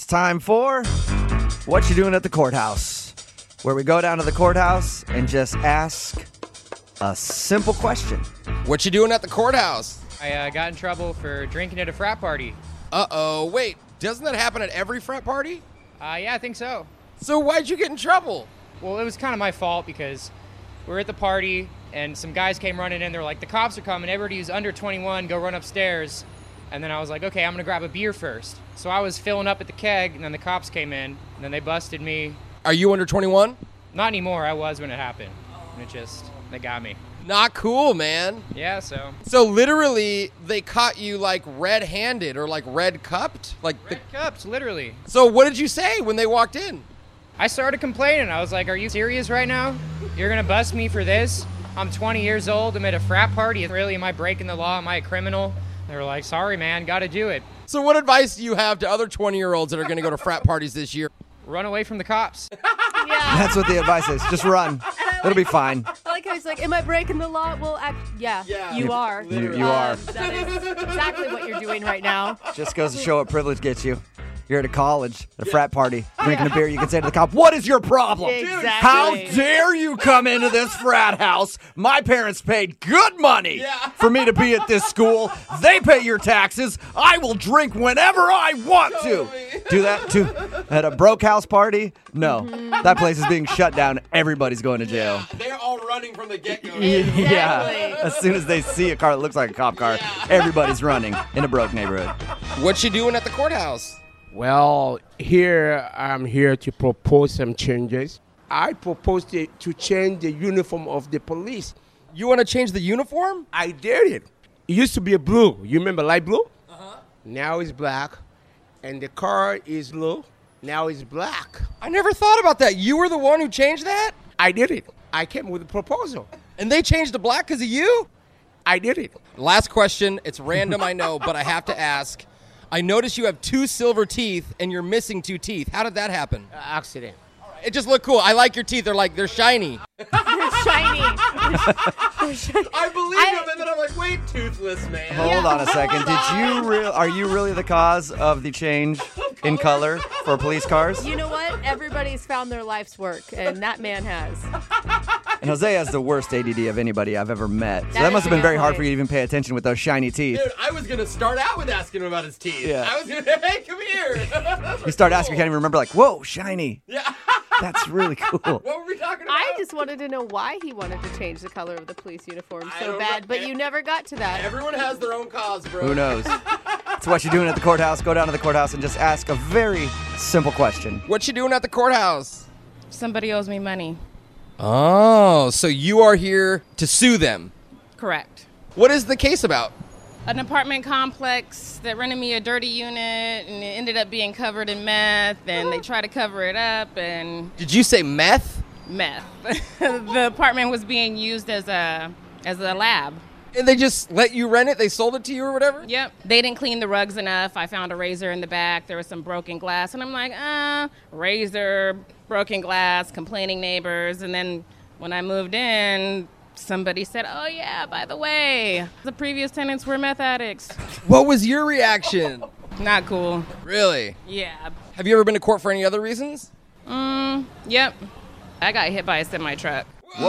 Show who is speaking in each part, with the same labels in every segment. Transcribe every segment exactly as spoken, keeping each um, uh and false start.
Speaker 1: time for What You Doing at the Courthouse, where we go down to the courthouse and just ask a simple question.
Speaker 2: What you doing at the courthouse?
Speaker 3: I uh, got in trouble for drinking at a frat party.
Speaker 2: Uh-oh. Wait, doesn't that happen at every frat party?
Speaker 3: Uh, yeah, I think so.
Speaker 2: So why'd you get in trouble?
Speaker 3: Well, it was kind of my fault because we were at the party and some guys came running in. They were like, the cops are coming. Everybody who's under twenty-one, go run upstairs. And then I was like, okay, I'm going to grab a beer first. So I was filling up at the keg, and then the cops came in, and then they busted me.
Speaker 2: Are you under twenty-one?
Speaker 3: Not anymore. I was when it happened. And it just, they got me.
Speaker 2: Not cool, man.
Speaker 3: Yeah, so.
Speaker 2: So literally, they caught you like red-handed or like red-cupped? Like
Speaker 3: Red
Speaker 2: the...
Speaker 3: cups, literally.
Speaker 2: So what did you say when they walked in?
Speaker 3: I started complaining. I was like, are you serious right now? You're going to bust me for this? I'm twenty years old. I'm at a frat party. Really, am I breaking the law? Am I a criminal? They were like, sorry, man, got to do it.
Speaker 2: So what advice do you have to other twenty-year-olds that are going to go to frat parties this year?
Speaker 3: Run away from the cops.
Speaker 4: Yeah.
Speaker 1: That's what the advice is. Just run. It'll be fine.
Speaker 4: I like how he's like, am I breaking the law? Well, act- yeah,
Speaker 2: Yeah.
Speaker 4: you
Speaker 2: You-
Speaker 4: are.
Speaker 1: you- you
Speaker 4: Um,
Speaker 1: are.
Speaker 4: That is exactly what you're doing right now.
Speaker 1: Just goes to show what privilege gets you. You're at a college, at a frat party, drinking a beer. You can say to the cop, what is your problem?
Speaker 4: Exactly.
Speaker 1: How dare you come into this frat house? My parents paid good money for me to be at this school. They pay your taxes. I will drink whenever I want to. Do that to at a broke house party? No. That place is being shut down. Everybody's going to jail.
Speaker 2: They're all running from the get-go.
Speaker 1: Yeah. As soon as they see a car that looks like a cop car, everybody's running in a broke neighborhood.
Speaker 2: What you doing at the courthouse?
Speaker 5: Well, here I'm here to propose some changes. I propose to, to change the uniform of the police.
Speaker 2: You want to change the uniform?
Speaker 5: I did it. It used to be a blue. You remember light blue? Uh-huh. Now it's black. And the car is blue. Now it's black.
Speaker 2: I never thought about that. You were the one who changed that?
Speaker 5: I did it. I came with a proposal.
Speaker 2: And they changed to black because of you?
Speaker 5: I did it.
Speaker 2: Last question. It's random, I know, but I have to ask. I noticed you have two silver teeth and you're missing two teeth. How did that happen?
Speaker 5: Uh, accident.
Speaker 2: It just looked cool. I like your teeth. They're like, they're shiny.
Speaker 4: They're shiny.
Speaker 2: I believe
Speaker 4: I-
Speaker 2: him, and then I'm like, wait, toothless, man.
Speaker 1: Hold on a second. Did you real? Are you really the cause of the change in color for police cars?
Speaker 4: You know what? Everybody's found their life's work, and that man has.
Speaker 1: And Jose has the worst A D D of anybody I've ever met. So
Speaker 4: That
Speaker 1: that must have been
Speaker 4: is
Speaker 1: very
Speaker 4: a
Speaker 1: hard
Speaker 4: point.
Speaker 1: for you to even pay attention with those shiny teeth.
Speaker 2: Dude, I was going to start out with asking him about his teeth.
Speaker 1: Yeah.
Speaker 2: I was going to, hey, come here.
Speaker 1: You start asking, you can't even remember, like, whoa, shiny.
Speaker 2: Yeah.
Speaker 1: That's really cool.
Speaker 2: What were we talking about?
Speaker 4: I just wanted to know why he wanted to change the color of the police uniform
Speaker 2: I
Speaker 4: so
Speaker 2: don't
Speaker 4: bad,
Speaker 2: know.
Speaker 4: but you never got to that.
Speaker 2: Everyone has their own cause, bro.
Speaker 1: Who knows? It's what you're doing at the courthouse. Go down to the courthouse and just ask a very simple question.
Speaker 2: What you doing at the courthouse?
Speaker 6: Somebody owes me money.
Speaker 2: Oh, so you are here to sue them.
Speaker 6: Correct.
Speaker 2: What is the case about?
Speaker 6: An apartment complex that rented me a dirty unit, and it ended up being covered in meth, and they tried to cover it up, and
Speaker 2: Did you say meth?
Speaker 6: meth. The apartment was being used as a as a lab.
Speaker 2: And they just let you rent it? They sold it to you or whatever?
Speaker 6: Yep. They didn't clean the rugs enough. I found a razor in the back. There was some broken glass, and I'm like, ah, razor, broken glass, complaining neighbors, and then when I moved in, somebody said, oh, yeah, by the way, the previous tenants were meth addicts.
Speaker 2: What was your reaction?
Speaker 6: Not cool.
Speaker 2: Really?
Speaker 6: Yeah.
Speaker 2: Have you ever been to court for any other reasons?
Speaker 6: Mm, yep. I got hit by a semi-truck.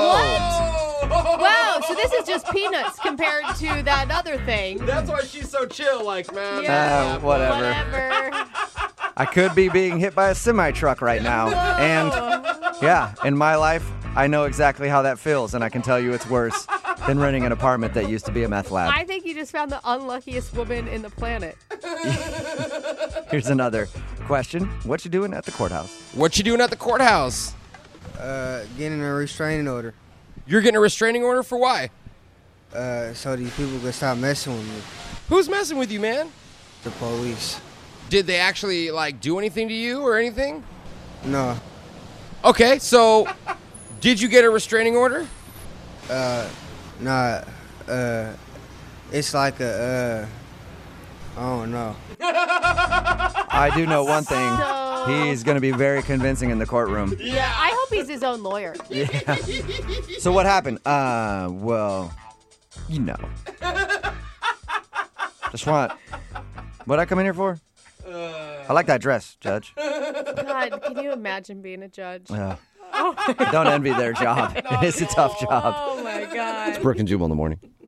Speaker 4: Wow, so this is just peanuts compared to that other thing.
Speaker 2: That's why she's so chill, like, man.
Speaker 4: Yeah.
Speaker 1: Uh, whatever.
Speaker 4: Whatever.
Speaker 1: I could be being hit by a semi-truck right now. And, yeah, in my life, I know exactly how that feels, and I can tell you it's worse than renting an apartment that used to be a meth lab.
Speaker 4: I think you just found the unluckiest woman in the planet.
Speaker 1: Here's another question. What you doing at the courthouse?
Speaker 2: What you doing at the courthouse?
Speaker 7: Uh, getting a restraining order,
Speaker 2: You're getting a restraining order for why?
Speaker 7: uh, so these people can stop messing with me.
Speaker 2: Who's messing with you, man?
Speaker 7: The police.
Speaker 2: Did they actually, like, do anything to you or anything?
Speaker 7: No,
Speaker 2: Okay, so did you get a restraining order?
Speaker 7: uh, nah, uh, it's like a, uh, I don't know.
Speaker 1: I do know one thing.
Speaker 4: So-
Speaker 1: He's going to be very convincing in the courtroom.
Speaker 4: I hope he's his own lawyer.
Speaker 1: So what happened? Uh, well, you know. Just want. What'd I come in here for?
Speaker 2: Uh,
Speaker 1: I like that dress, Judge.
Speaker 4: God, can you imagine being a judge?
Speaker 1: Yeah. I don't envy their job. It's a tough job.
Speaker 4: Oh my God.
Speaker 8: Brooke and Jubal in the morning.